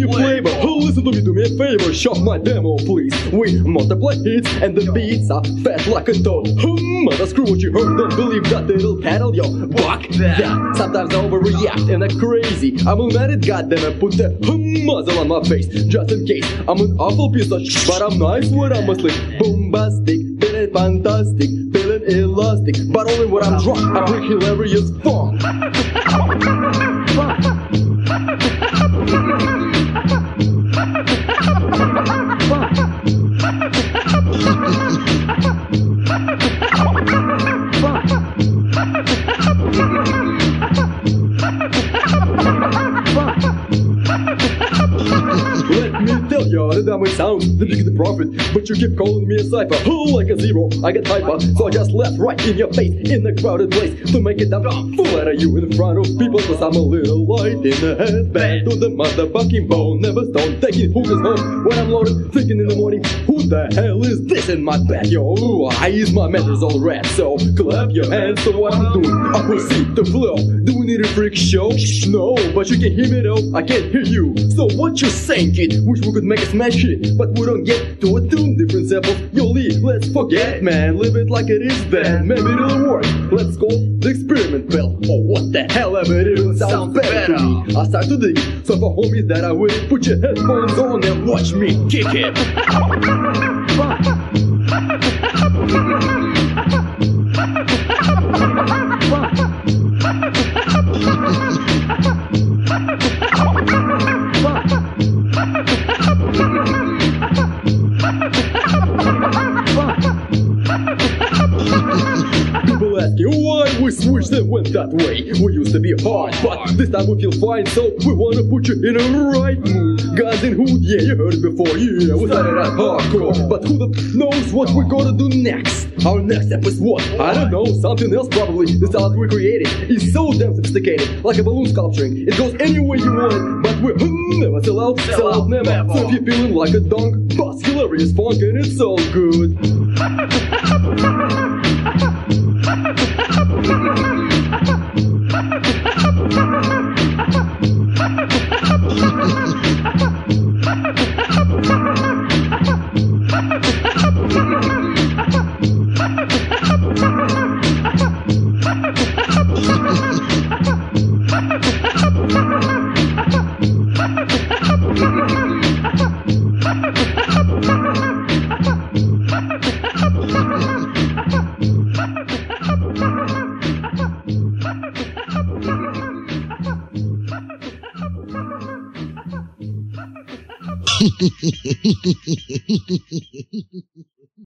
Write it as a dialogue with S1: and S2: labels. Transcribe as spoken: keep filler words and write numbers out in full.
S1: new flavor. Oh, listen to me, do me a favor, shop my demo, please. We multiply hits and the beats are fat like a toad. Hmm, mother screw what you heard, don't believe that it'll paddle, yo. Fuck that. Sometimes I overreact and I'm crazy. I'm a mad at goddamn it, put the hmm muzzle on my face, just in case. I'm an awful piece of shit, but I'm nice when I'm asleep. Bombastic, feeling fantastic, feeling elastic, but only when I'm drunk. I bring hilarious fun. Let me tell you that I'm a sound, the bigger the profit, but you keep calling me a cipher. Oh, like a zero, I get hyper, so I just left right in your face, in a crowded place, to make it dumb fool out of you in front of people, cause I'm a little light in the head. Back to the motherfucking bone, never stone, taking hookers home when I'm loaded, thinking in the morning, who the hell is this in my bed? Yo, I use my manners all red, so clap your hands to what I'm doing. I proceed to flow. Do we need a freak show? No, but you can hear me though, I can't hear you. So what you saying, kid? Wish we could make a smash hit, but we don't get to a tune. Different samples, yo Lee, let's forget, man. Live it like it is then, maybe it'll work. Let's call the experiment bell. Oh, what the hell ever it is, sounds, sounds better, better to me. I start to dig it, so for homies that are with, put your headphones on and watch me kick it. People ask you why we switched and went that way. We used to be hard, but this time we feel fine, so we wanna put you in a right mood. Guns in hood, yeah, you heard it before, yeah, we started at hardcore. But who the knows what we're gonna do next? Our next step is what? I don't know, something else probably. The style that we created is so damn sophisticated, like a balloon sculpturing. It goes any way you want it, but we're hmm, never sell out, sell, sell out never. never. So if you're feeling like a dunk, bust hilarious funk and it's all good.
S2: Hehehehe